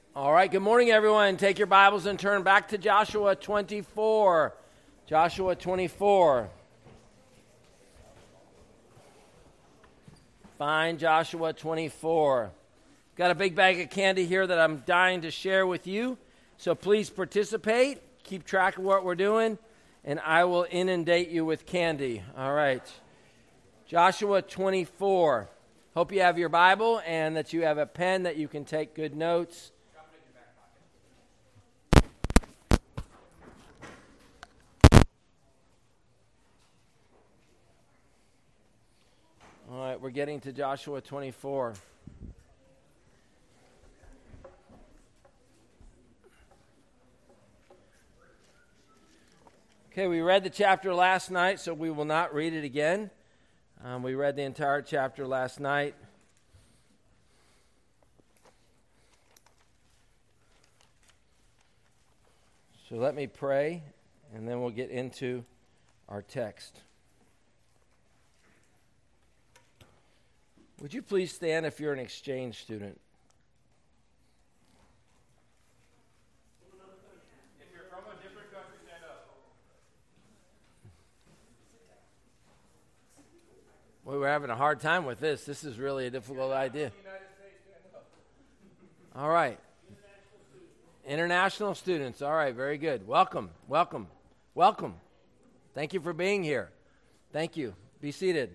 All right, good morning, everyone. Take your Bibles and turn back to Joshua 24. Joshua 24. Find Joshua 24. Got a big bag of candy here that I'm dying to share with you, so please participate. Keep track of what we're doing, and I will inundate you with candy. All right. Joshua 24. Hope you have your Bible and that you have a pen that you can take good notes. All right, we're getting to Joshua 24. Okay, we read the chapter last night, so we will not read it again. We read the entire chapter last night. So let me pray, and then we'll get into our text. Would you please stand if you're an exchange student? If you're from a different country, stand up. Well, we're having a hard time with this. This is really a difficult idea. All right. International students. All right, very good. Welcome. Thank you for being here. Thank you. Be seated.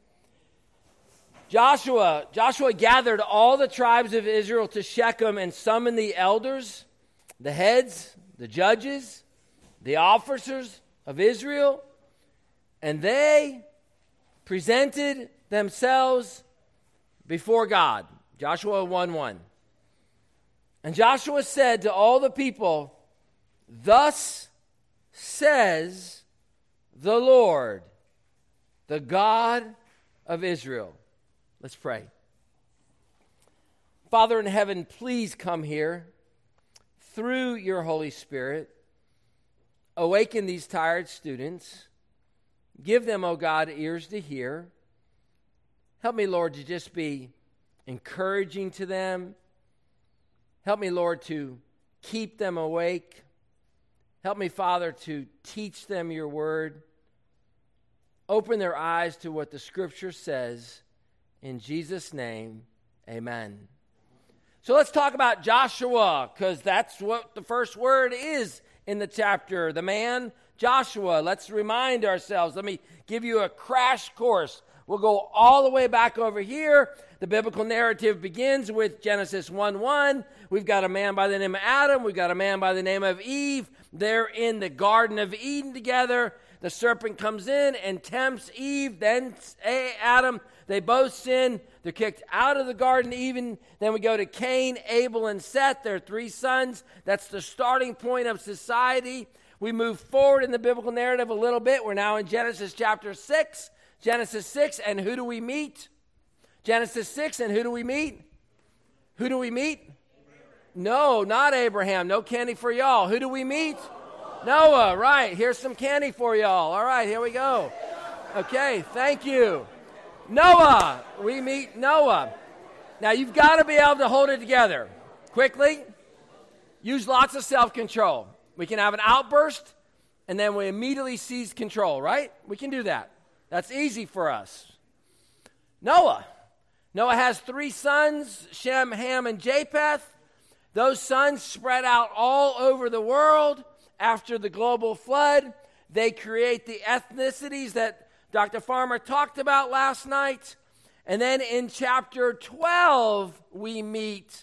Joshua gathered all the tribes of Israel to Shechem and summoned the elders, the heads, the judges, the officers of Israel, and they presented themselves before God. Joshua 1:1. And Joshua said to all the people, "Thus says the Lord, the God of Israel." Let's pray. Father in heaven, please come here through your Holy Spirit. Awaken these tired students. Give them, oh God, ears to hear. Help me, Lord, to just be encouraging to them. Help me, Lord, to keep them awake. Help me, Father, to teach them your word. Open their eyes to what the Scripture says. In Jesus' name, amen. So let's talk about Joshua, because that's what the first word is in the chapter. The man, Joshua. Let's remind ourselves. Let me give you a crash course. We'll go all the way back over here. The biblical narrative begins with Genesis 1:1. We've got a man by the name of Adam. We've got a man by the name of Eve. They're in the Garden of Eden together. The serpent comes in and tempts Eve, then Adam. They both sin. They're kicked out of the garden even. Then we go to Cain, Abel, and Seth. They're three sons. That's the starting point of society. We move forward in the biblical narrative a little bit. We're now in Genesis chapter 6. Genesis 6, and who do we meet? Genesis 6, and who do we meet? Who do we meet? No, not Abraham. No candy for y'all. Who do we meet? Noah, right. Here's some candy for y'all. All right, here we go. Okay, thank you. Noah, we meet Noah. Now, you've got to be able to hold it together. Quickly, use lots of self-control. We can have an outburst, and then we immediately seize control, right? We can do that. That's easy for us. Noah has three sons, Shem, Ham, and Japheth. Those sons spread out all over the world after the global flood. They create the ethnicities that Dr. Farmer talked about last night. And then in chapter 12, we meet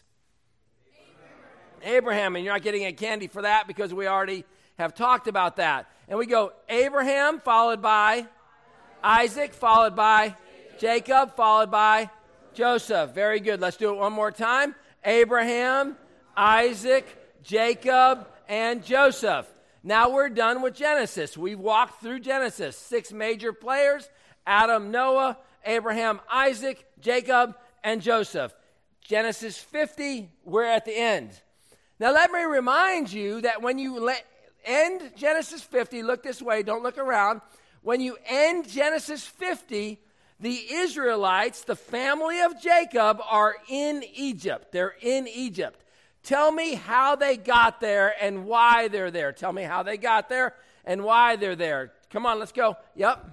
Abraham. And you're not getting a candy for that because we already have talked about that. And we go Abraham, followed by Isaac, followed by Jacob, followed by Joseph. Very good. Let's do it one more time. Abraham, Isaac, Jacob, and Joseph. Now we're done with Genesis. We've walked through Genesis. 6 major players: Adam, Noah, Abraham, Isaac, Jacob, and Joseph. Genesis 50, we're at the end. Now let me remind you that when you end Genesis 50, look this way, don't look around. When you end Genesis 50, the Israelites, the family of Jacob, are in Egypt. They're in Egypt. Tell me how they got there and why they're there. Tell me how they got there and why they're there. Come on, let's go. Yep.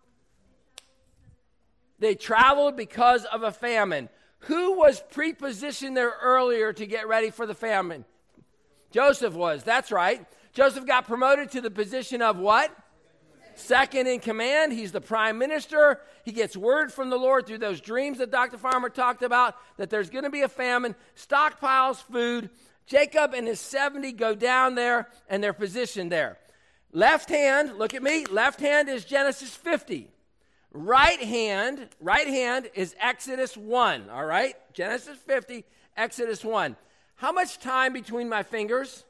They traveled because of a famine. Who was prepositioned there earlier to get ready for the famine? Joseph was. That's right. Joseph got promoted to the position of what? Second in command. He's the prime minister. He gets word from the Lord through those dreams that Dr. Farmer talked about that there's going to be a famine, stockpiles food. Jacob and his 70 go down there, and they're positioned there. Left hand, look at me. Left hand is Genesis 50. Right hand is Exodus 1, all right? Genesis 50, Exodus 1. How much time between my fingers?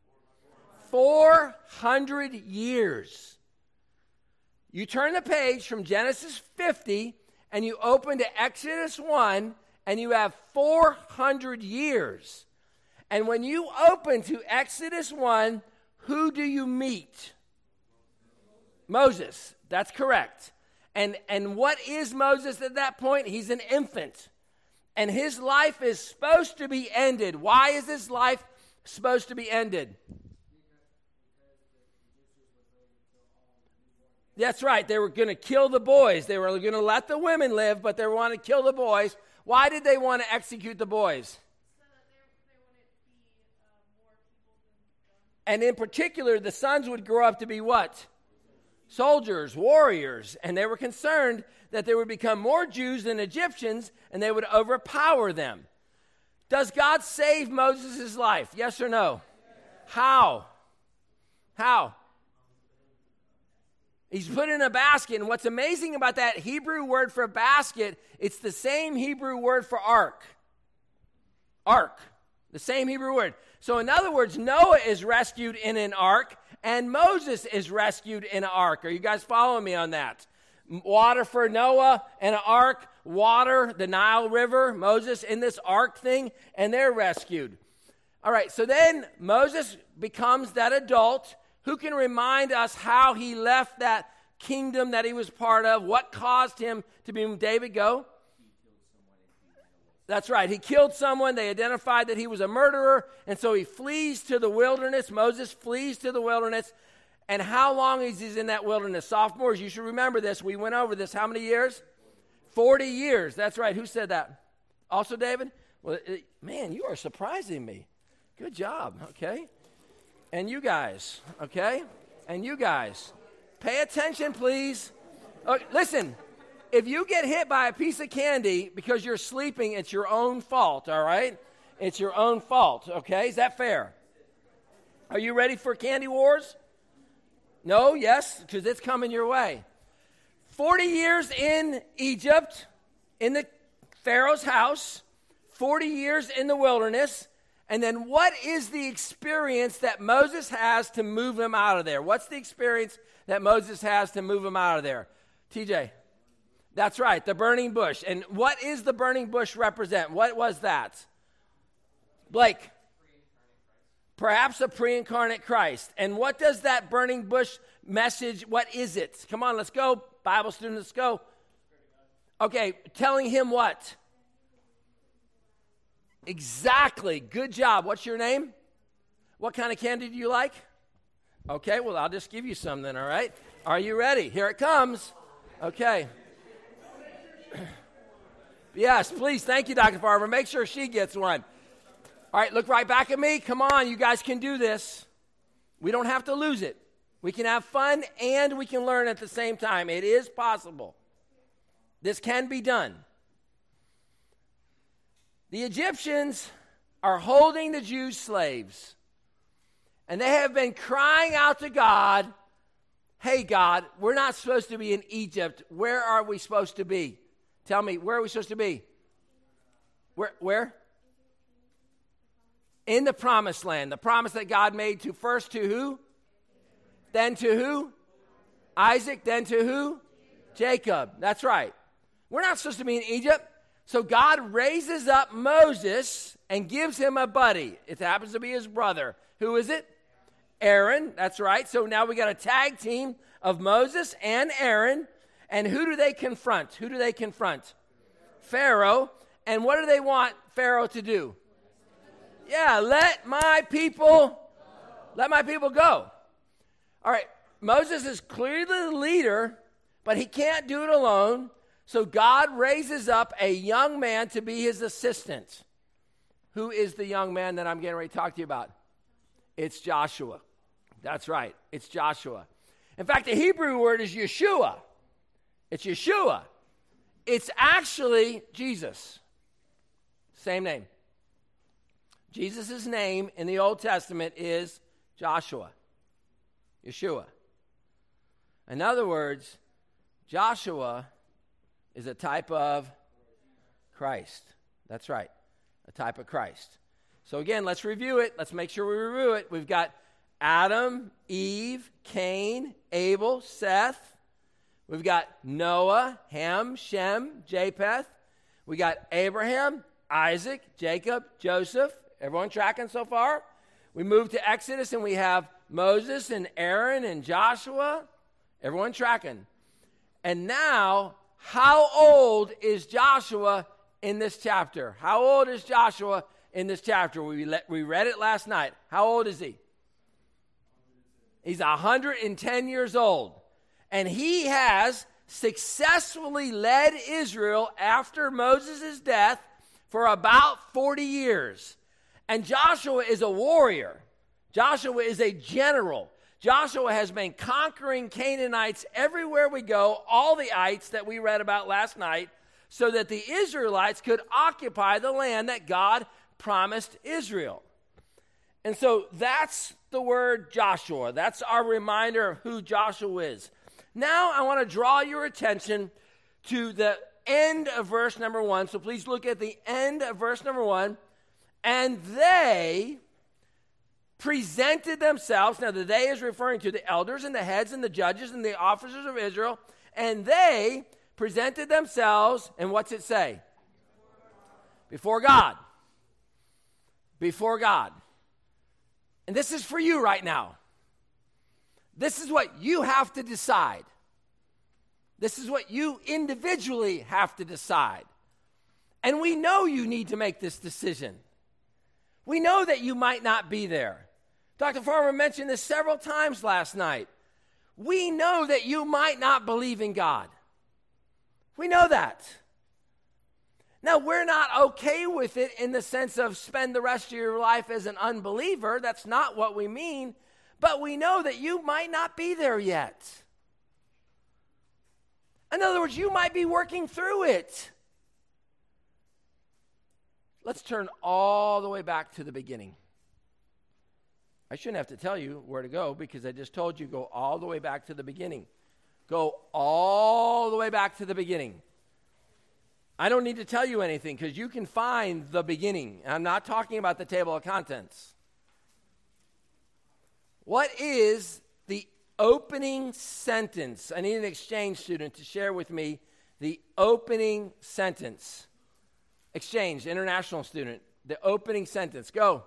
400 years. You turn the page from Genesis 50 and you open to Exodus 1 and you have 400 years. And when you open to Exodus 1, who do you meet? Moses. That's correct. And what is Moses at that point? He's an infant. And his life is supposed to be ended. Why is his life supposed to be ended? That's right. They were going to kill the boys. They were going to let the women live, but they wanted to kill the boys. Why did they want to execute the boys? So that they wouldn't be more people than them. And in particular, the sons would grow up to be what? Soldiers, warriors. And they were concerned that there would become more Jews than Egyptians, and they would overpower them. Does God save Moses' life? Yes or no? How? He's put in a basket, and what's amazing about that Hebrew word for basket, it's the same Hebrew word for ark. Ark, the same Hebrew word. So in other words, Noah is rescued in an ark, and Moses is rescued in an ark. Are you guys following me on that? Water for Noah and an ark, water, the Nile River, Moses in this ark thing, and they're rescued. All right, so then Moses becomes that adult who can remind us how he left that kingdom that he was part of, what caused him to be David. Go. That's right. He killed someone. They identified that he was a murderer, and so he flees to the wilderness. Moses flees to the wilderness. And how long is he in that wilderness? Sophomores, you should remember this. We went over this. How many years? 40 years. That's right. Who said that? Also David? Well, man, you are surprising me. Good job. Okay. And you guys. Okay. And you guys. Pay attention, please. Listen. If you get hit by a piece of candy because you're sleeping, it's your own fault, all right? It's your own fault, okay? Is that fair? Are you ready for candy wars? No? Yes? Because it's coming your way. 40 years in Egypt, in the Pharaoh's house, 40 years in the wilderness, and then what is the experience that Moses has to move him out of there? What's the experience that Moses has to move him out of there? TJ? That's right, the burning bush. And what is the burning bush represent? What was that? Blake? Perhaps a pre-incarnate Christ. And what does that burning bush message, what is it? Come on, let's go. Bible students, let's go. Okay, telling him what? Exactly. Good job. What's your name? What kind of candy do you like? Okay, well, I'll just give you some then, all right? Are you ready? Here it comes. Okay. Yes, please. Thank you, Dr. Farmer. Make sure she gets one. All right, look right back at me. Come on, you guys can do this. We don't have to lose it. We can have fun and we can learn at the same time. It is possible. This can be done. The Egyptians are holding the Jews slaves, and they have been crying out to God, hey, God, we're not supposed to be in Egypt. Where are we supposed to be? Tell me, where are we supposed to be? Where? In the promised land. The promise that God made to first to who? Then to who? Isaac. Then to who? Jacob. That's right. We're not supposed to be in Egypt. So God raises up Moses and gives him a buddy. It happens to be his brother. Who is it? Aaron. That's right. So now we got a tag team of Moses and Aaron. And who do they confront? Who do they confront? Pharaoh. And what do they want Pharaoh to do? Yeah, let my people go. All right, Moses is clearly the leader, but he can't do it alone. So God raises up a young man to be his assistant. Who is the young man that I'm getting ready to talk to you about? It's Joshua. That's right. It's Joshua. In fact, the Hebrew word is Yeshua. It's Yeshua. It's actually Jesus. Same name. Jesus' name in the Old Testament is Joshua. Yeshua. In other words, Joshua is a type of Christ. That's right. A type of Christ. So again, let's review it. Let's make sure we review it. We've got Adam, Eve, Cain, Abel, Seth. We've got Noah, Ham, Shem, Japheth. We got Abraham, Isaac, Jacob, Joseph. Everyone tracking so far? We move to Exodus and we have Moses and Aaron and Joshua. Everyone tracking. And now, how old is Joshua in this chapter? How old is Joshua in this chapter? We read it last night. How old is he? He's 110 years old. And he has successfully led Israel after Moses' death for about 40 years. And Joshua is a warrior. Joshua is a general. Joshua has been conquering Canaanites everywhere we go, all the ites that we read about last night, so that the Israelites could occupy the land that God promised Israel. And so that's the word Joshua. That's our reminder of who Joshua is. Now I want to draw your attention to the end of verse number 1. So please look at the end of verse number 1. And they presented themselves. Now the they is referring to the elders and the heads and the judges and the officers of Israel. And they presented themselves, and what's it say? Before God. Before God. And this is for you right now. This is what you have to decide. This is what you individually have to decide. And we know you need to make this decision. We know that you might not be there. Dr. Farmer mentioned this several times last night. We know that you might not believe in God. We know that. Now, we're not okay with it in the sense of spend the rest of your life as an unbeliever. That's not what we mean. But we know that you might not be there yet. In other words, you might be working through it. Let's turn all the way back to the beginning. I shouldn't have to tell you where to go because I just told you go all the way back to the beginning. Go all the way back to the beginning. I don't need to tell you anything because you can find the beginning. I'm not talking about the table of contents. What is the opening sentence? I need an exchange student to share with me the opening sentence. Exchange, international student. The opening sentence. Go.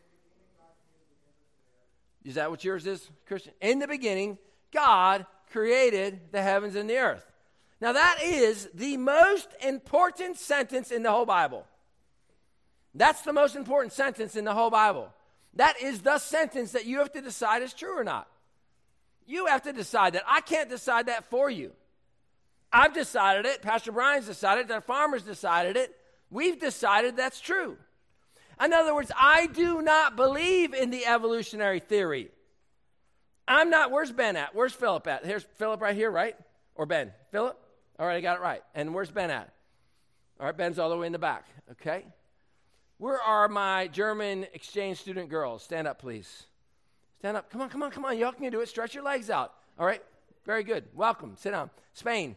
Is that what yours is, Christian? In the beginning, God created the heavens and the earth. Now that is the most important sentence in the whole Bible. That's the most important sentence in the whole Bible. That is the sentence that you have to decide is true or not. You have to decide that. I can't decide that for you. I've decided it. Pastor Brian's decided it. The farmer's decided it. We've decided that's true. In other words, I do not believe in the evolutionary theory. I'm not. Where's Ben at? Where's Philip at? Here's Philip right here, right? Or Ben? Philip? All right, I got it right. And where's Ben at? All right, Ben's all the way in the back. Okay. Where are my German exchange student girls? Stand up, please. Stand up. Come on. Y'all can do it. Stretch your legs out. All right. Very good. Welcome. Sit down. Spain.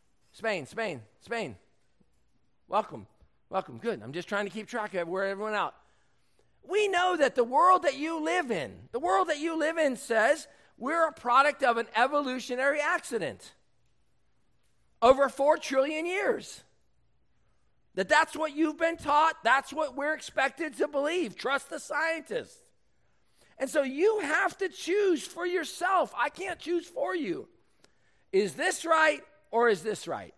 Welcome. Good. I'm just trying to keep track of where everyone out. We know that the world that you live in says we're a product of an evolutionary accident over 4 trillion years. That's what you've been taught. That's what we're expected to believe. Trust the scientists. And so you have to choose for yourself. I can't choose for you. Is this right or is this right?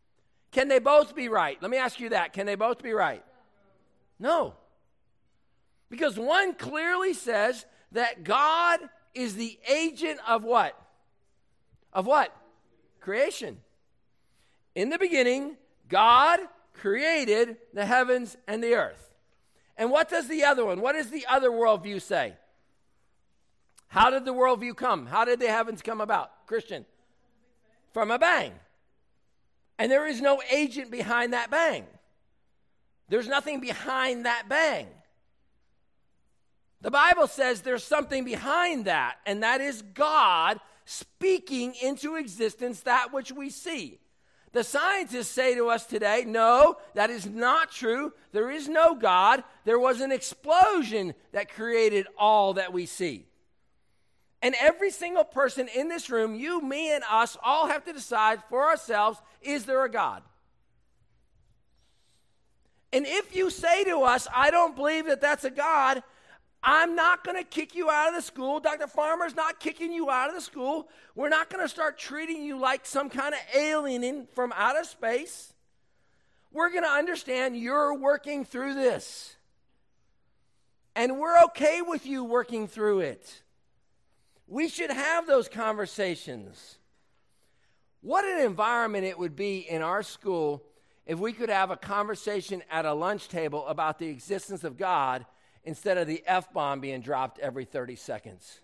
Can they both be right? Let me ask you that. Can they both be right? No. Because one clearly says that God is the agent of what? Of what? Creation. In the beginning, God created the heavens and the earth. And what does the other one, what does the other worldview say? How did the worldview come? How did the heavens come about? Christian? From a bang. And there is no agent behind that bang. There's nothing behind that bang. The Bible says there's something behind that, and that is God speaking into existence that which we see. The scientists say to us today, no, that is not true. There is no God. There was an explosion that created all that we see. And every single person in this room, you, me, and us, all have to decide for ourselves, is there a God? And if you say to us, I don't believe that that's a God, I'm not going to kick you out of the school. Dr. Farmer's not kicking you out of the school. We're not going to start treating you like some kind of alien from outer space. We're going to understand you're working through this. And we're okay with you working through it. We should have those conversations. What an environment it would be in our school if we could have a conversation at a lunch table about the existence of God instead of the F-bomb being dropped every 30 seconds.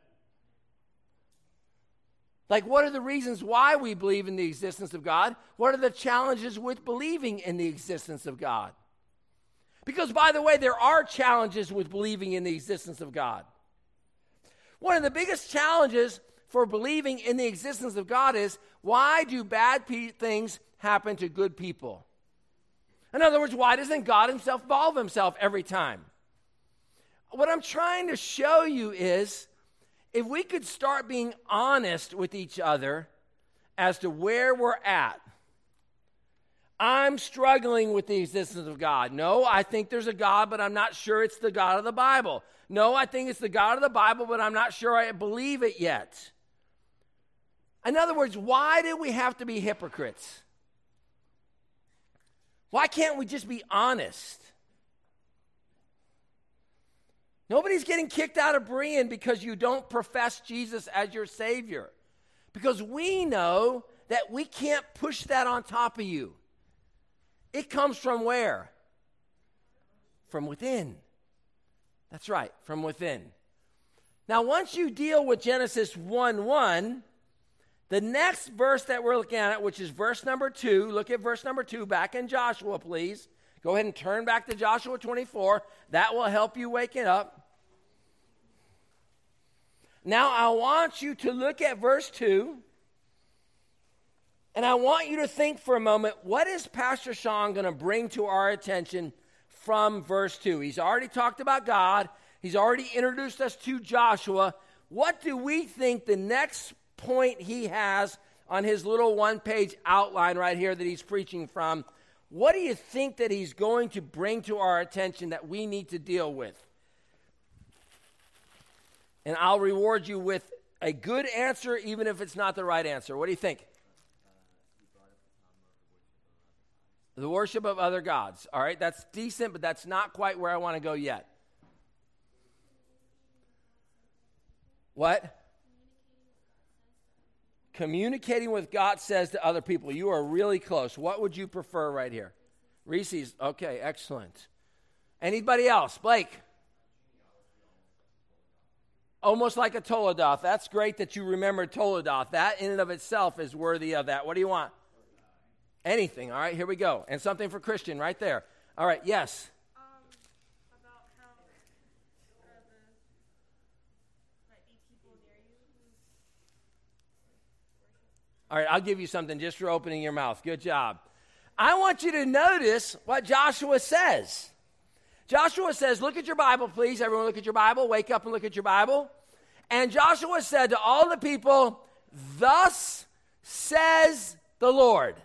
Like, what are the reasons why we believe in the existence of God? What are the challenges with believing in the existence of God? Because, by the way, there are challenges with believing in the existence of God. One of the biggest challenges for believing in the existence of God is, why do bad things happen to good people? In other words, why doesn't God himself involve himself every time? What I'm trying to show you is, if we could start being honest with each other as to where we're at. I'm struggling with the existence of God. No, I think there's a God, but I'm not sure it's the God of the Bible. No, I think it's the God of the Bible, but I'm not sure I believe it yet. In other words, why do we have to be hypocrites? Why can't we just be honest? Nobody's getting kicked out of Berean because you don't profess Jesus as your Savior. Because we know that we can't push that on top of you. It comes from where? From within. That's right, from within. Now, once you deal with Genesis 1:1, the next verse that we're looking at, which is verse number 2, look at verse number 2 back in Joshua, please. Go ahead and turn back to Joshua 24. That will help you wake it up. Now, I want you to look at verse 2, and I want you to think for a moment, what is Pastor Sean going to bring to our attention from verse 2? He's already talked about God. He's already introduced us to Joshua. What do we think the next point he has on his little one-page outline right here that he's preaching from? What do you think that he's going to bring to our attention that we need to deal with? And I'll reward you with a good answer, even if it's not the right answer. What do you think? The worship of other gods. All right, that's decent, but that's not quite where I want to go yet. What? Communicating with God says to other people. You are really close. What would you prefer right here? Reese's. Okay, excellent. Anybody else? Blake? Almost like a Toledoth. That's great that you remember Toledoth. That in and of itself is worthy of that. What do you want? Anything. All right, here we go. And something for Christian right there. All right, yes. About how might be people near you who worship. All right, I'll give you something just for opening your mouth. Good job. I want you to notice what Joshua says. Joshua says, look at your Bible, please. Everyone look at your Bible. Wake up and look at your Bible. And Joshua said to all the people, thus says the Lord.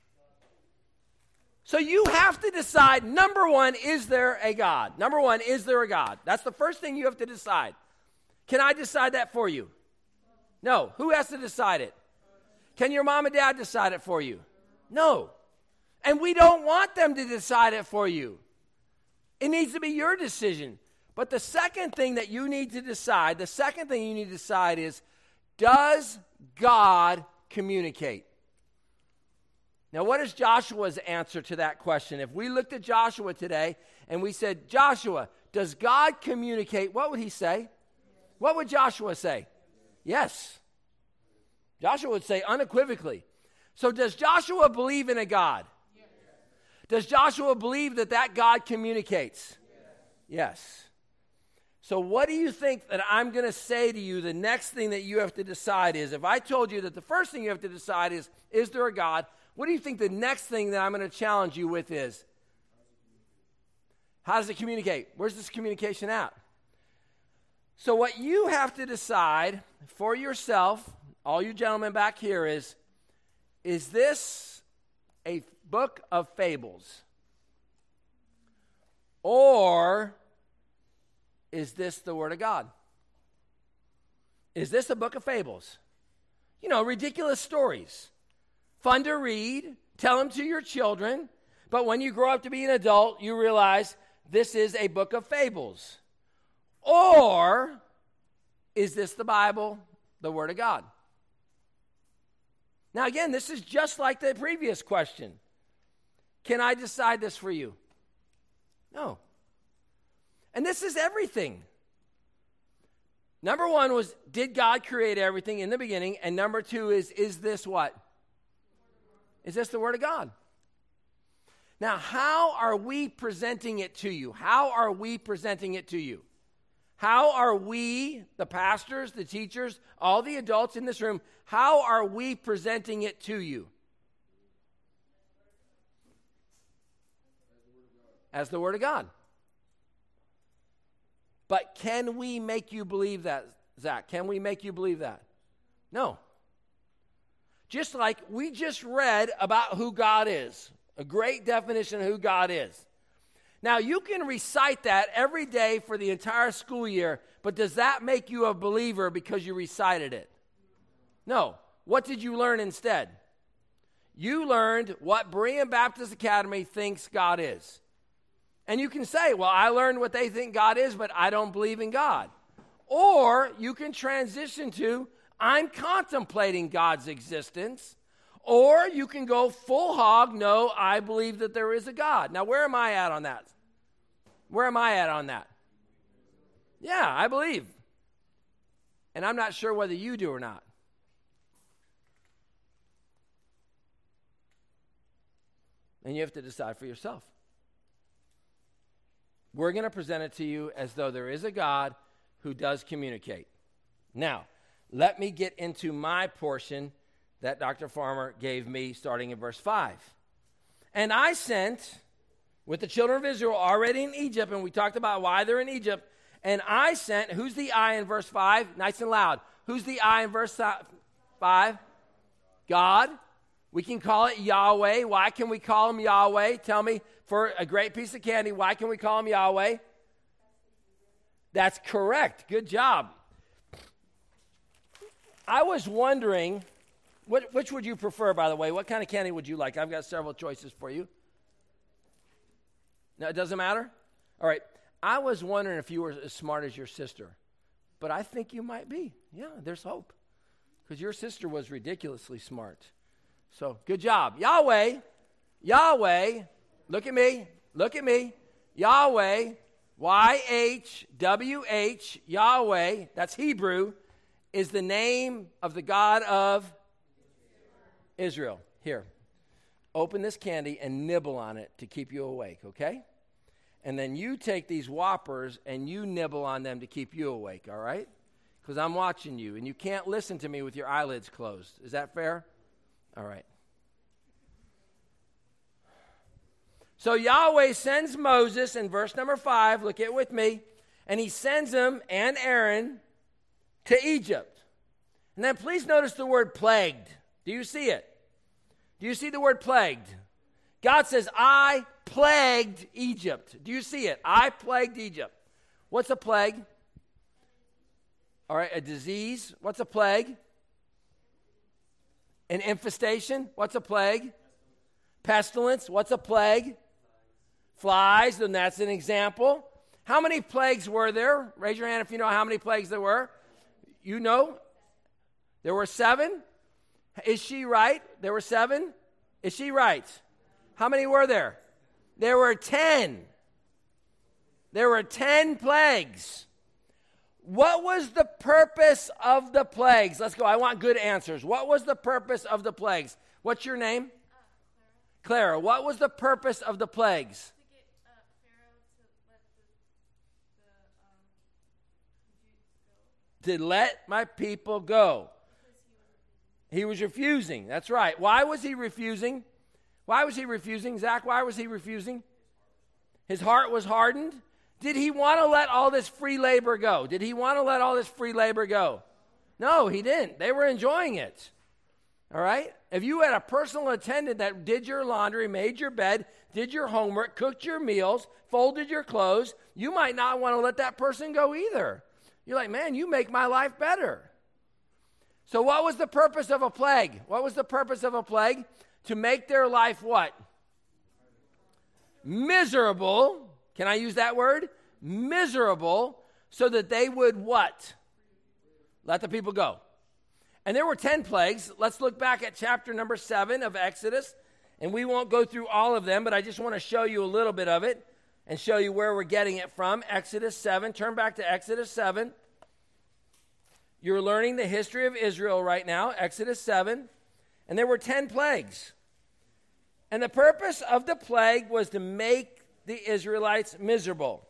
So you have to decide, number one, is there a God? Number one, is there a God? That's the first thing you have to decide. Can I decide that for you? No. Who has to decide it? Can your mom and dad decide it for you? No. And we don't want them to decide it for you. It needs to be your decision. But the second thing you need to decide is, does God communicate? Now, what is Joshua's answer to that question? If we looked at Joshua today and we said, Joshua, does God communicate? What would he say? What would Joshua say? Yes. Joshua would say unequivocally. So does Joshua believe in a God? Does Joshua believe that God communicates? Yes. So what do you think that I'm going to say to you? The next thing that you have to decide is, if I told you that the first thing you have to decide is there a God? What do you think the next thing that I'm going to challenge you with is? How does it communicate? Where's this communication at? So what you have to decide for yourself, all you gentlemen back here, is this a book of fables? Or is this the Word of God? Is this a book of fables? Ridiculous stories. Fun to read, tell them to your children, but when you grow up to be an adult, you realize this is a book of fables. Or is this the Bible, the Word of God? Now again, this is just like the previous question. Can I decide this for you? No. And this is everything. Number one was, did God create everything in the beginning? And number two is this what? Is this the Word of God? Now, how are we presenting it to you? How are we presenting it to you? How are we, the pastors, the teachers, all the adults in this room, how are we presenting it to you? As the Word of God. But can we make you believe that, Zach? Can we make you believe that? No. Just like we just read about who God is, a great definition of who God is. Now, you can recite that every day for the entire school year, but does that make you a believer because you recited it? No. What did you learn instead? You learned what Berean Baptist Academy thinks God is. And you can say, well, I learned what they think God is, but I don't believe in God. Or you can transition to, I'm contemplating God's existence. Or you can go full hog, no, I believe that there is a God. Now, where am I at on that? Where am I at on that? Yeah, I believe. And I'm not sure whether you do or not. And you have to decide for yourself. We're going to present it to you as though there is a God who does communicate. Now, let me get into my portion that Dr. Farmer gave me starting in verse 5. And I sent, with the children of Israel already in Egypt, and we talked about why they're in Egypt, and I sent, who's the I in verse 5? Nice and loud. Who's the I in verse 5? God. We can call it Yahweh. Why can we call him Yahweh? Tell me, for a great piece of candy, why can we call him Yahweh? That's correct. Good job. I was wondering, which would you prefer, by the way? What kind of candy would you like? I've got several choices for you. No, it doesn't matter? All right. I was wondering if you were as smart as your sister, but I think you might be. Yeah, there's hope, because your sister was ridiculously smart. So, good job. Yahweh, Yahweh, look at me, Yahweh, Y-H-W-H, Yahweh, that's Hebrew, is the name of the God of Israel. Here, open this candy and nibble on it to keep you awake, okay? And then you take these Whoppers and you nibble on them to keep you awake, all right? Because I'm watching you, and you can't listen to me with your eyelids closed. Is that fair? All right. So Yahweh sends Moses in verse number 5, look at it with me, and he sends him and Aaron to Egypt. And then please notice the word plagued. Do you see it? Do you see the word plagued? God says, I plagued Egypt. Do you see it? I plagued Egypt. What's a plague? All right, a disease. What's a plague? An infestation. What's a plague? Pestilence. What's a plague? Flies, then that's an example. How many plagues were there? Raise your hand if you know how many plagues there were. You know? There were 7. Is she right? There were 7. Is she right? How many were there? There were 10. There were 10 plagues. What was the purpose of the plagues? Let's go. I want good answers. What was the purpose of the plagues? What's your name? Clara. What was the purpose of the plagues? To get Pharaoh to let the Jews go. To let my people go. He was refusing. That's right. Why was he refusing? Why was he refusing? Zach, why was he refusing? His heart was hardened. Did he want to let all this free labor go? Did he want to let all this free labor go? No, he didn't. They were enjoying it. All right? If you had a personal attendant that did your laundry, made your bed, did your homework, cooked your meals, folded your clothes, you might not want to let that person go either. You're like, man, you make my life better. So what was the purpose of a plague? What was the purpose of a plague? To make their life what? Miserable. Can I use that word? Miserable, so that they would what? Let the people go. And there were 10 plagues. Let's look back at chapter number 7 of Exodus. And we won't go through all of them, but I just want to show you a little bit of it and show you where we're getting it from. Exodus 7. Turn back to Exodus 7. You're learning the history of Israel right now, Exodus 7. And there were 10 plagues. And the purpose of the plague was to make the Israelites miserable.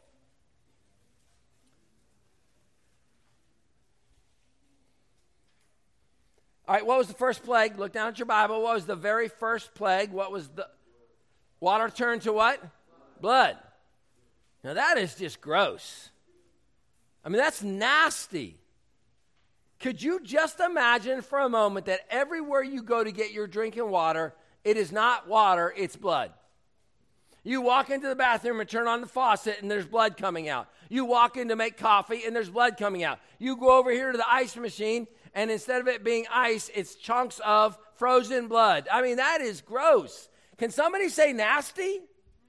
All right, what was the first plague? Look down at your Bible. What was the very first plague? What was the water turned to what? Blood. Now that is just gross. I mean, that's nasty. Could you just imagine for a moment that everywhere you go to get your drinking water, it is not water, it's blood? You walk into the bathroom and turn on the faucet and there's blood coming out. You walk in to make coffee and there's blood coming out. You go over here to the ice machine and instead of it being ice, it's chunks of frozen blood. I mean, that is gross. Can somebody say nasty?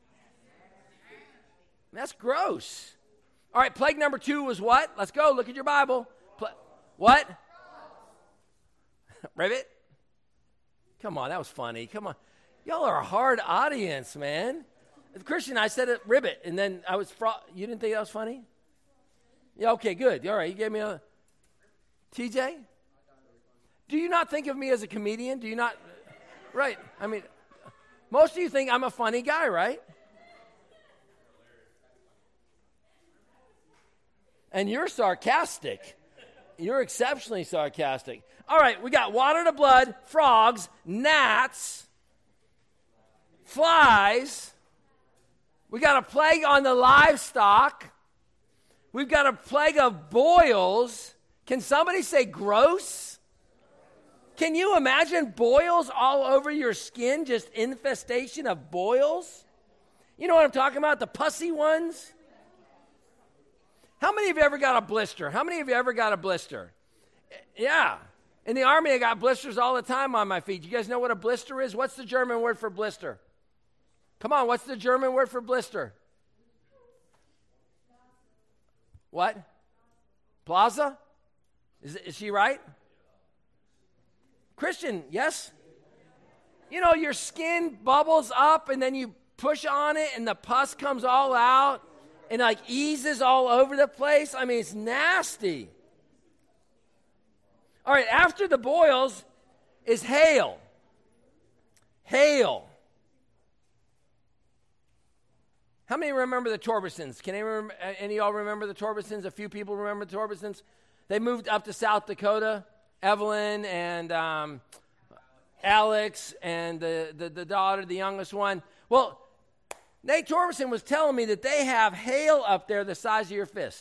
That's gross. All right, plague number 2 was what? Let's go. Look at your Bible. What? Ribbit? Come on, that was funny. Come on. Y'all are a hard audience, man. Christian, I said it, ribbit, and then I was, you didn't think that was funny? Yeah, okay, good. All right, you gave me a, TJ? Do you not think of me as a comedian? Do you not? Right, I mean, most of you think I'm a funny guy, right? And you're sarcastic. You're exceptionally sarcastic. All right, we got water to blood, frogs, gnats, flies. We got a plague on the livestock. We've got a plague of boils. Can somebody say gross? Can you imagine boils all over your skin? Just infestation of boils? You know what I'm talking about? The pussy ones? How many of you ever got a blister? How many of you ever got a blister? Yeah. In the Army, I got blisters all the time on my feet. You guys know what a blister is? What's the German word for blister? Come on, what's the German word for blister? What? Plaza? Is she right? Christian, yes? You know, your skin bubbles up and then you push on it and the pus comes all out and like eases all over the place. I mean, it's nasty. All right, after the boils is hail. Hail. How many remember the Torbesons? Can any of y'all remember the Torbesons? A few people remember the Torbesons. They moved up to South Dakota. Evelyn and Alex and the daughter, the youngest one. Well, Nate Torbeson was telling me that they have hail up there the size of your fist.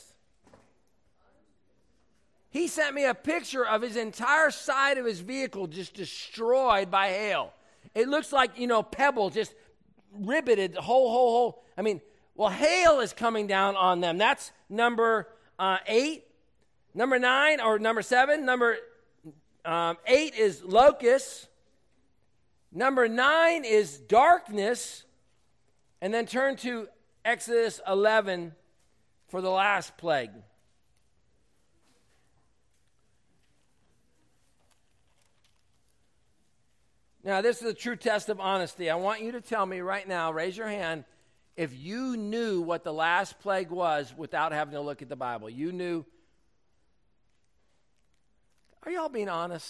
He sent me a picture of his entire side of his vehicle just destroyed by hail. It looks like, pebble just ribbited, whole. I mean, well, hail is coming down on them. That's number 8. Number 9 or number 7. Number 8 is locusts. Number 9 is darkness. And then turn to Exodus 11, for the last plague. Now, this is a true test of honesty. I want you to tell me right now, raise your hand, if you knew what the last plague was without having to look at the Bible. You knew. Are y'all being honest?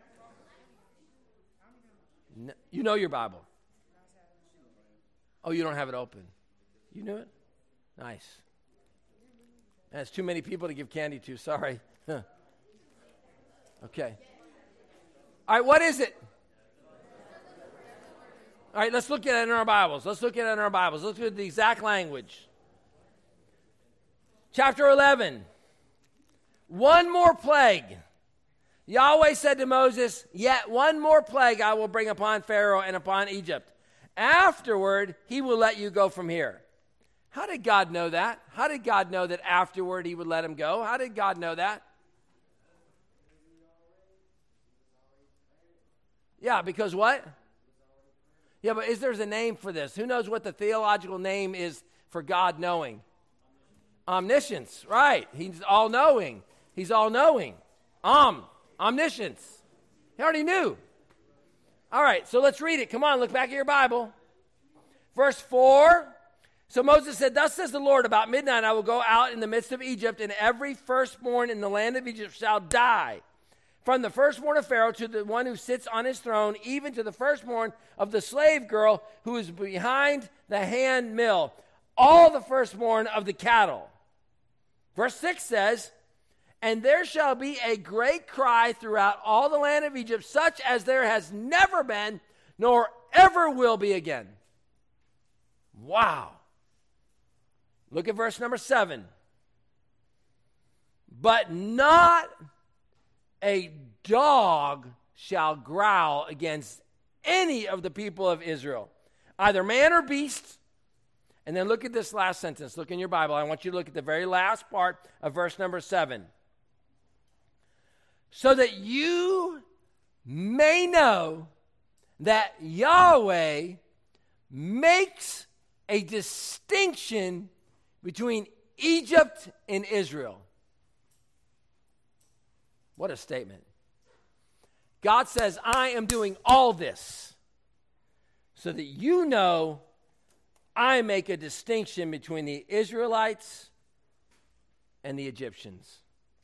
No, you know your Bible. Oh, you don't have it open. You knew it? Nice. That's too many people to give candy to. Sorry. Okay. All right, what is it? All right, let's look at it in our Bibles. Let's look at the exact language. Chapter 11. One more plague. Yahweh said to Moses, "Yet one more plague I will bring upon Pharaoh and upon Egypt. Afterward, he will let you go from here." How did God know that? How did God know that afterward he would let him go? How did God know that? Yeah, because what? Yeah, but there's a name for this? Who knows what the theological name is for God knowing? Omniscience, right. He's all-knowing. He's all-knowing. Omniscience. He already knew. All right, so let's read it. Come on, look back at your Bible. Verse 4. So Moses said, "Thus says the Lord, about midnight I will go out in the midst of Egypt, and every firstborn in the land of Egypt shall die. From the firstborn of Pharaoh to the one who sits on his throne, even to the firstborn of the slave girl who is behind the hand mill, all the firstborn of the cattle." Verse 6 says, "And there shall be a great cry throughout all the land of Egypt, such as there has never been, nor ever will be again." Wow. Look at verse number 7. "But not a dog shall growl against any of the people of Israel, either man or beast." And then look at this last sentence. Look in your Bible. I want you to look at the very last part of verse number 7. "So that you may know that Yahweh makes a distinction between Egypt and Israel." What a statement. God says, "I am doing all this so that you know I make a distinction between the Israelites and the Egyptians."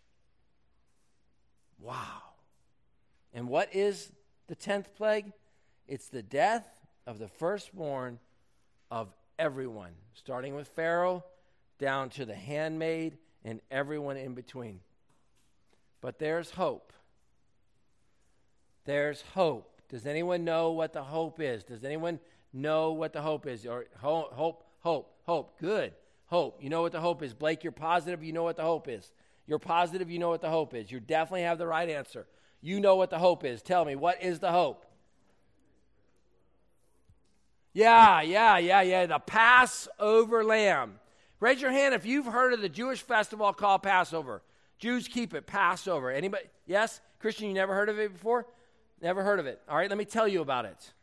Wow. And what is the 10th plague? It's the death of the firstborn of everyone, starting with Pharaoh down to the handmaid and everyone in between. But there's hope. There's hope. Does anyone know what the hope is? Does anyone know what the hope is? Or hope. Good. Hope. You know what the hope is. Blake, you're positive you know what the hope is. You're positive you know what the hope is. You definitely have the right answer. You know what the hope is. Tell me, what is the hope? Yeah. The Passover lamb. Raise your hand if you've heard of the Jewish festival called Passover. Jews keep it Passover. Anybody? Yes? Christian, you never heard of it before? Never heard of it. All right, let me tell you about it.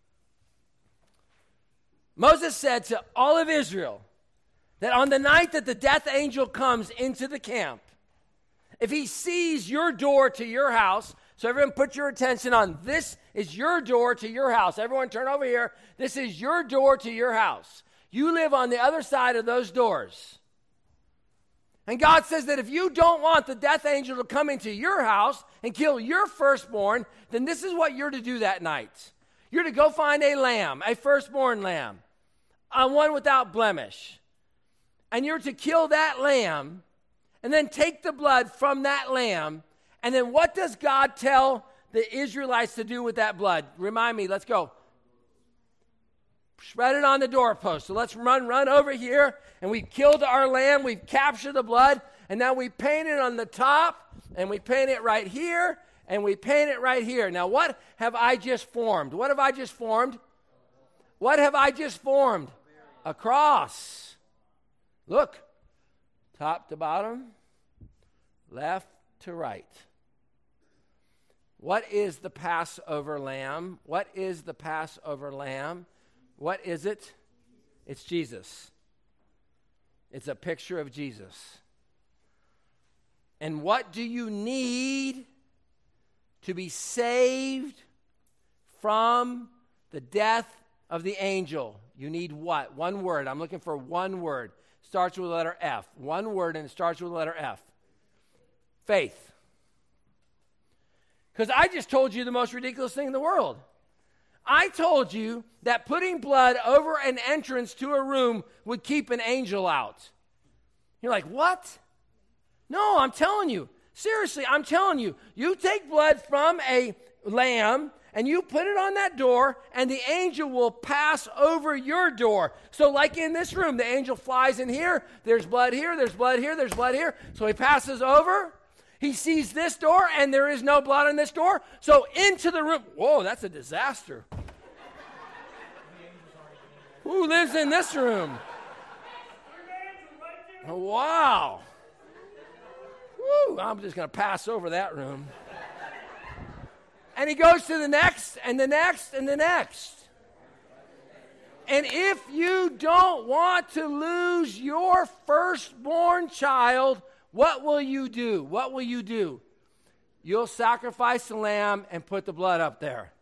Moses said to all of Israel that on the night that the death angel comes into the camp, if he sees your door to your house, so everyone put your attention on this is your door to your house. Everyone turn over here. This is your door to your house. You live on the other side of those doors. And God says that if you don't want the death angel to come into your house and kill your firstborn, then this is what you're to do that night. You're to go find a lamb, a firstborn lamb, one without blemish. And you're to kill that lamb and then take the blood from that lamb. And then what does God tell the Israelites to do with that blood? Remind me, let's go. Spread it on the doorpost. So let's run over here. And we've killed our lamb. We've captured the blood. And now we paint it on the top. And we paint it right here. And we paint it right here. Now what have I just formed? What have I just formed? What have I just formed? A cross. Look. Top to bottom. Left to right. What is the Passover lamb? What is the Passover lamb? What is it? It's Jesus. It's a picture of Jesus. And what do you need to be saved from the death of the angel? You need what? One word. I'm looking for one word. Starts with the letter F. One word, and it starts with the letter F. Faith. Because I just told you the most ridiculous thing in the world. I told you that putting blood over an entrance to a room would keep an angel out. You're like, what? No, I'm telling you. Seriously, I'm telling you. You take blood from a lamb and you put it on that door, and the angel will pass over your door. So like in this room, the angel flies in here. There's blood here, there's blood here, there's blood here. So he passes over. He sees this door, and there is no blood on this door. So into the room. Whoa, that's a disaster. Who lives in this room? Oh, wow. Woo, I'm just going to pass over that room. And he goes to the next, and the next, and the next. And if you don't want to lose your firstborn child, what will you do? What will you do? You'll sacrifice the lamb and put the blood up there.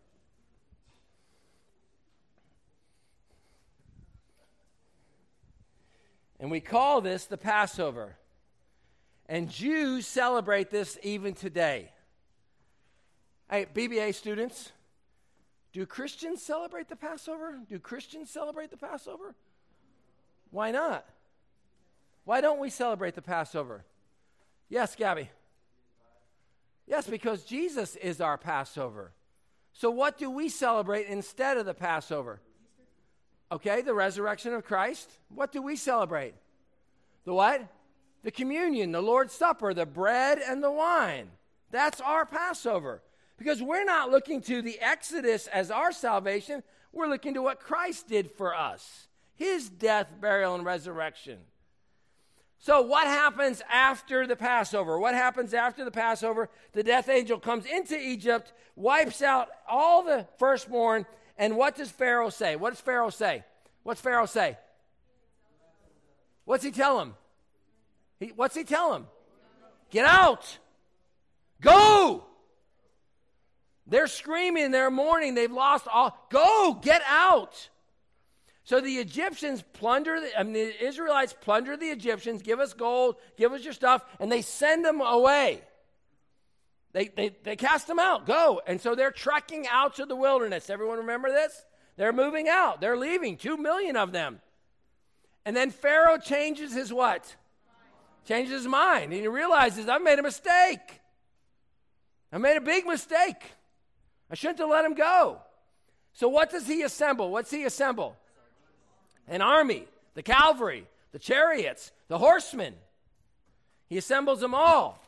And we call this the Passover. And Jews celebrate this even today. Hey, BBA students, do Christians celebrate the Passover? Do Christians celebrate the Passover? Why not? Why don't we celebrate the Passover? Yes, Gabby. Yes, because Jesus is our Passover. So what do we celebrate instead of the Passover? Okay, the resurrection of Christ. What do we celebrate? The what? The communion, the Lord's Supper, the bread and the wine. That's our Passover. Because we're not looking to the Exodus as our salvation. We're looking to what Christ did for us. His death, burial, and resurrection. So what happens after the Passover? What happens after the Passover? The death angel comes into Egypt, wipes out all the firstborn, and what does Pharaoh say? What does Pharaoh say? What's Pharaoh say? What's he tell him? What's he tell him? Get out. Go. They're screaming, they're mourning, they've lost all. Go, get out. So the Egyptians the Israelites plunder the Egyptians, give us gold, give us your stuff, and they send them away. They cast them out, go. And so they're trekking out to the wilderness. Everyone remember this? They're moving out. They're leaving, 2 million of them. And then Pharaoh changes his what? Changes his mind. And he realizes, I've made a mistake. I made a big mistake. I shouldn't have let him go. So what does he assemble? What's he assemble? An army, the cavalry, the chariots, the horsemen. He assembles them all.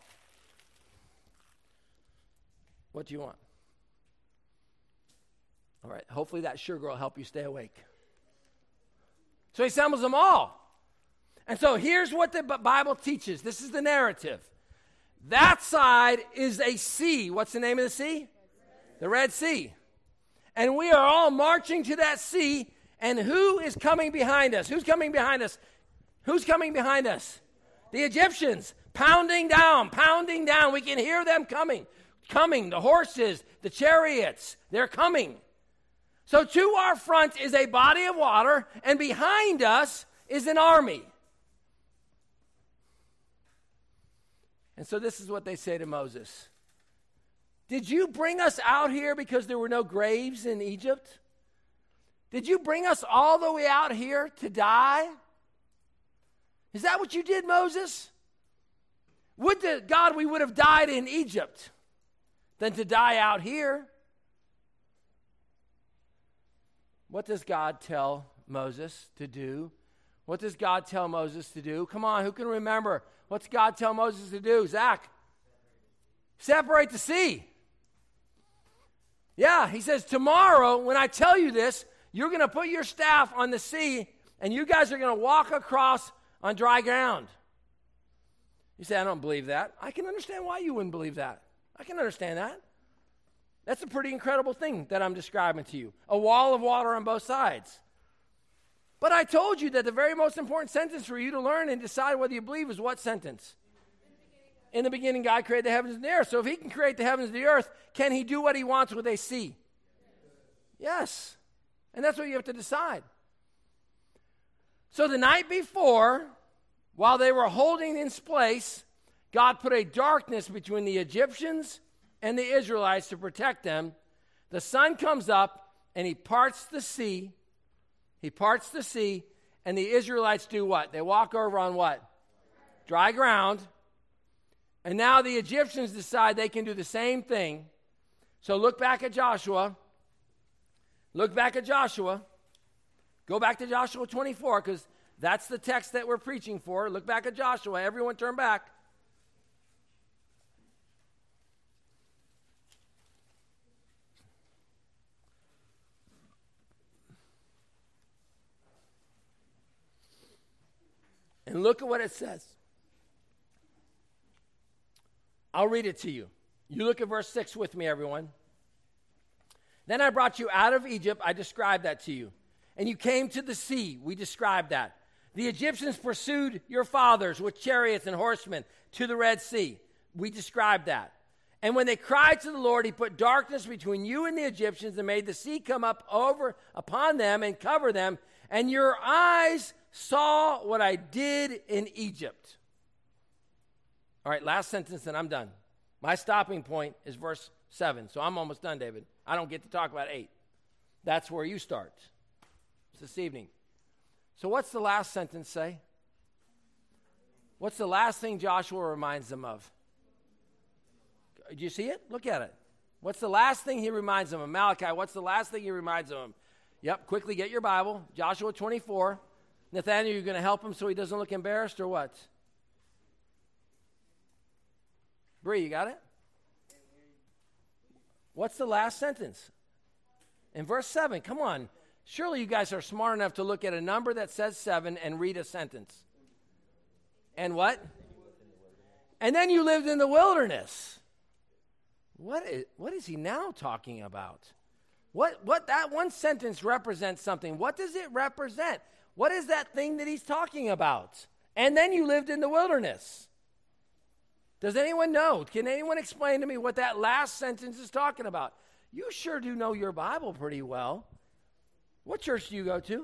What do you want? All right, hopefully that sugar will help you stay awake. So he assembles them all. And so here's what the Bible teaches. This is the narrative. That side is a sea. What's the name of the sea? The Red Sea. And we are all marching to that sea. And who is coming behind us? Who's coming behind us? Who's coming behind us? The Egyptians. Pounding down, pounding down. We can hear them coming. Coming. The horses, the chariots. They're coming. So to our front is a body of water. And behind us is an army. And so this is what they say to Moses. Did you bring us out here because there were no graves in Egypt? Did you bring us all the way out here to die? Is that what you did, Moses? Would to God we would have died in Egypt than to die out here. What does God tell Moses to do? What does God tell Moses to do? Come on, who can remember? What's God tell Moses to do? Zach? Separate the sea. Yeah, he says, tomorrow, when I tell you this, you're going to put your staff on the sea, and you guys are going to walk across on dry ground. You say, I don't believe that. I can understand why you wouldn't believe that. I can understand that. That's a pretty incredible thing that I'm describing to you. A wall of water on both sides. But I told you that the very most important sentence for you to learn and decide whether you believe is what sentence? In the beginning, God created the heavens and the earth. So if he can create the heavens and the earth, can he do what he wants with a sea? Yes. And that's what you have to decide. So the night before, while they were holding in place, God put a darkness between the Egyptians and the Israelites to protect them. The sun comes up and he parts the sea. He parts the sea, and the Israelites do what? They walk over on what? Dry ground. And now the Egyptians decide they can do the same thing. So look back at Joshua. Look back at Joshua. Go back to Joshua 24, because that's the text that we're preaching for. Look back at Joshua. Everyone turn back. And look at what it says. I'll read it to you. You look at verse 6 with me, everyone. Then I brought you out of Egypt. I described that to you. And you came to the sea. We described that. The Egyptians pursued your fathers with chariots and horsemen to the Red Sea. We described that. And when they cried to the Lord, he put darkness between you and the Egyptians and made the sea come up over upon them and cover them. And your eyes saw what I did in Egypt. All right, last sentence and I'm done. My stopping point is verse 7. So I'm almost done, David. I don't get to talk about 8. That's where you start. It's this evening. So what's the last sentence say? What's the last thing Joshua reminds them of? Do you see it? Look at it. What's the last thing he reminds them of? Malachi, what's the last thing he reminds them of? Yep, quickly get your Bible. Joshua 24. Nathaniel, you're going to help him so he doesn't look embarrassed or what? Bree, you got it? What's the last sentence? In verse 7, come on. Surely you guys are smart enough to look at a number that says 7 and read a sentence. And what? And then you lived in the wilderness. What is he now talking about? What that one sentence represents something. What does it represent? What is that thing that he's talking about? And then you lived in the wilderness. Does anyone know? Can anyone explain to me what that last sentence is talking about? You sure do know your Bible pretty well. What church do you go to?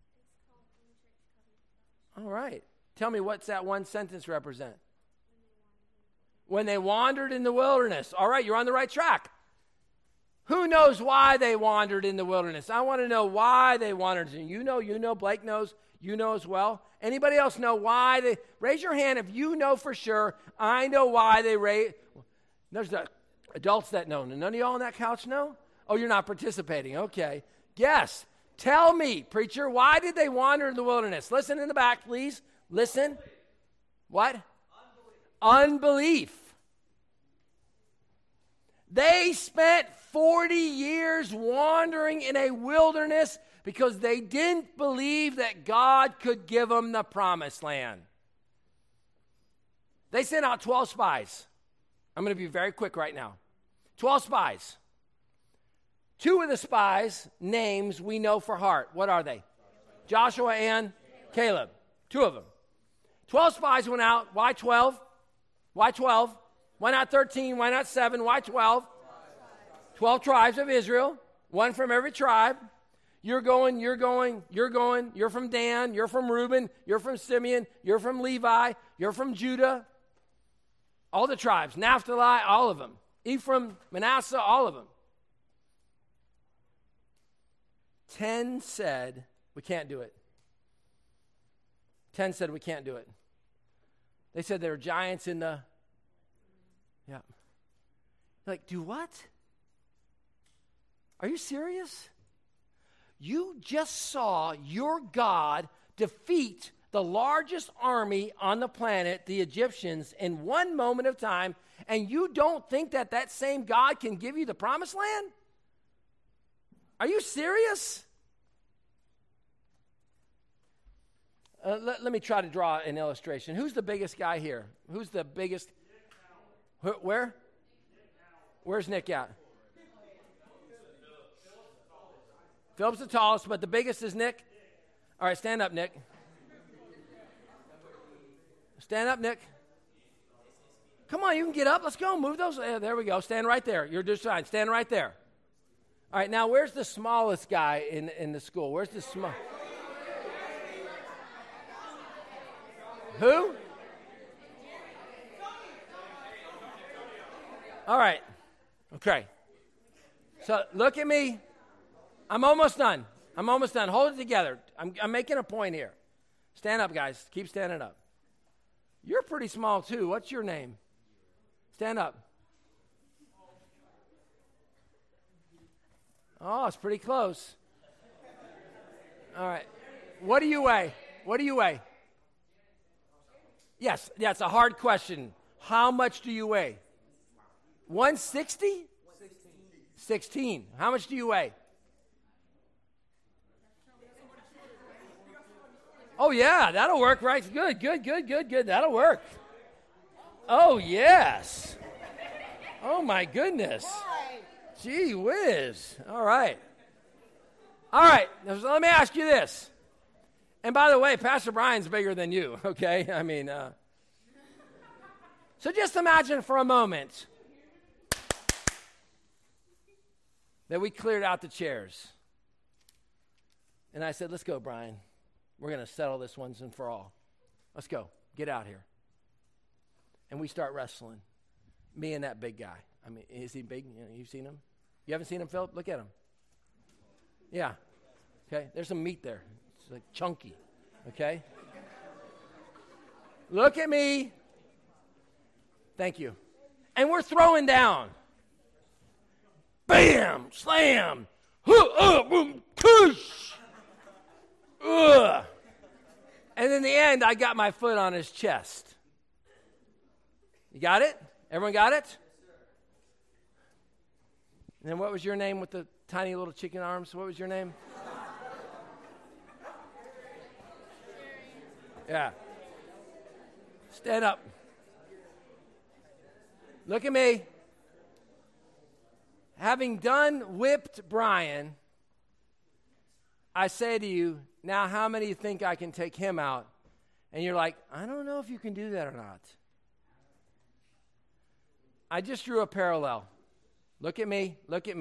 All right. Tell me, what's that one sentence represent? When they wandered in the wilderness. All right, you're on the right track. Who knows why they wandered in the wilderness? I want to know why they wandered. You know, Blake knows, you know as well. Anybody else know why they? Raise your hand if you know for sure. I know why they There's the adults that know. None of y'all on that couch know? Oh, you're not participating. Okay. Yes. Tell me, preacher, why did they wander in the wilderness? Listen in the back, please. Listen. What? Unbelief. They spent 40 years wandering in a wilderness because they didn't believe that God could give them the promised land. They sent out 12 spies. I'm going to be very quick right now. 12 spies. 2 of the spies' names we know for heart. What are they? Joshua and Caleb. 2 of them. 12 spies went out. Why 12? Why 12? Why not 13? Why not 7? Why 12? 12 tribes of Israel, 1 from every tribe. You're going. You're from Dan. You're from Reuben. You're from Simeon. You're from Levi. You're from Judah. All the tribes. Naphtali, all of them. Ephraim, Manasseh, all of them. 10 said, we can't do it. 10 said, we can't do it. They said there are giants in the... Yeah. Like, do what? Are you serious? You just saw your God defeat the largest army on the planet, the Egyptians, in one moment of time, and you don't think that that same God can give you the promised land? Are you serious? Let me try to draw an illustration. Who's the biggest guy here? Who's the biggest? Where? Where's Nick at? Philip's the tallest, but the biggest is Nick? All right, stand up, Nick. Stand up, Nick. Come on, you can get up. Let's go. Move those. There we go. Stand right there. You're just fine. Stand right there. All right, now where's the smallest guy in the school? Where's the small? Who? All right. Okay. So look at me. I'm almost done. Hold it together. I'm making a point here. Stand up, guys. Keep standing up. You're pretty small, too. What's your name? Stand up. Oh, it's pretty close. All right. What do you weigh? Yes, that's a hard question. How much do you weigh? 160? 16. How much do you weigh? Oh, yeah, that'll work, right? Good. That'll work. Oh, yes. Oh, my goodness. Gee whiz. All right. Now, let me ask you this. And by the way, Pastor Brian's bigger than you, okay? I mean, so just imagine for a moment that we cleared out the chairs. And I said, let's go, Brian. We're going to settle this once and for all. Let's go. Get out here. And we start wrestling. Me and that big guy. I mean, is he big? You've seen him? You haven't seen him, Philip? Look at him. Yeah. Okay. There's some meat there. It's like chunky. Okay. Look at me. Thank you. And we're throwing down. Bam! Slam! Push! Ugh. And in the end, I got my foot on his chest. You got it? Everyone got it? And then what was your name with the tiny little chicken arms? What was your name? Yeah. Stand up. Look at me. Having done whipped Brian, I say to you, now how many of you think I can take him out? And you're like, I don't know if you can do that or not. I just drew a parallel. Look at me.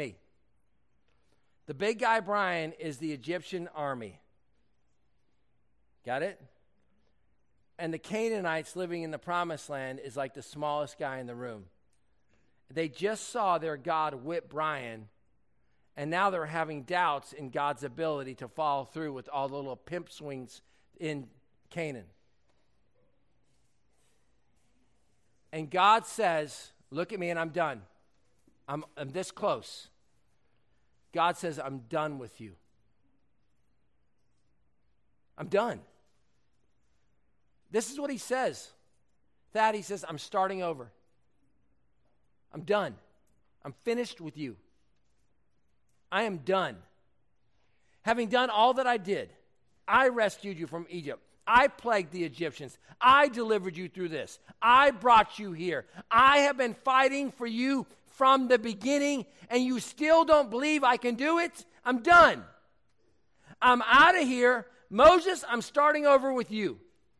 The big guy, Brian, is the Egyptian army. Got it? And the Canaanites living in the promised land is like the smallest guy in the room. They just saw their God whip Brian, and now they're having doubts in God's ability to follow through with all the little pimp swings in Canaan. And God says, look at me and I'm done. I'm this close. God says, I'm done with you. I'm done. This is what he says. Thad, he says, I'm starting over. I'm done. I'm finished with you. I am done. Having done all that I did, I rescued you from Egypt. I plagued the Egyptians. I delivered you through this. I brought you here. I have been fighting for you from the beginning, and you still don't believe I can do it? I'm done. I'm out of here. Moses, I'm starting over with you.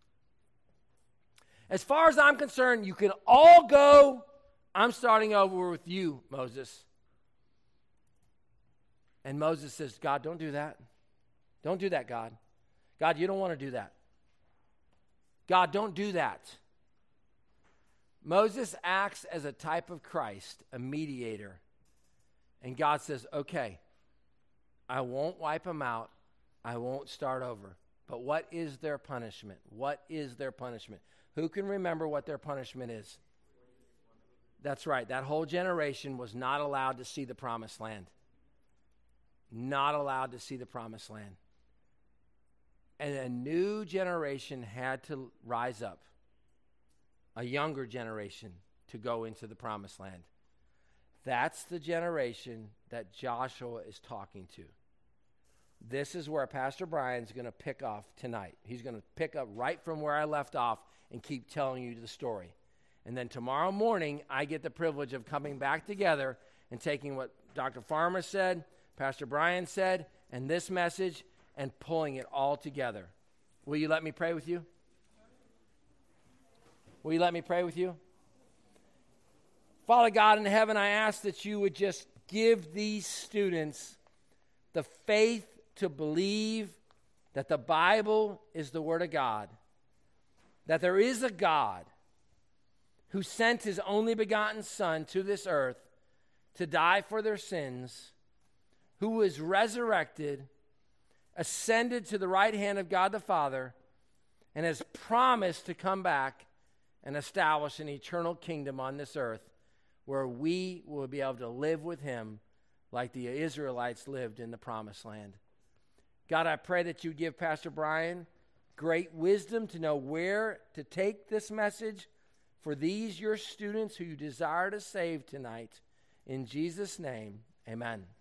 As far as I'm concerned, you can all go. I'm starting over with you, Moses. And Moses says, God, don't do that. Don't do that, God. God, you don't want to do that. God, don't do that. Moses acts as a type of Christ, a mediator. And God says, okay, I won't wipe them out. I won't start over. But what is their punishment? What is their punishment? Who can remember what their punishment is? That's right. That whole generation was not allowed to see the promised land. Not allowed to see the promised land. And a new generation had to rise up. A younger generation to go into the promised land. That's the generation that Joshua is talking to. This is where Pastor Brian's going to pick off tonight. He's going to pick up right from where I left off and keep telling you the story. And then tomorrow morning, I get the privilege of coming back together and taking what Dr. Farmer said, Pastor Brian said, and this message, and pulling it all together. Will you let me pray with you? Will you let me pray with you? Father God in heaven, I ask that you would just give these students the faith to believe that the Bible is the Word of God, that there is a God who sent his only begotten Son to this earth to die for their sins, who was resurrected, ascended to the right hand of God the Father, and has promised to come back and establish an eternal kingdom on this earth where we will be able to live with him like the Israelites lived in the promised land. God, I pray that you give Pastor Brian great wisdom to know where to take this message for these, your students who you desire to save tonight. In Jesus' name, amen.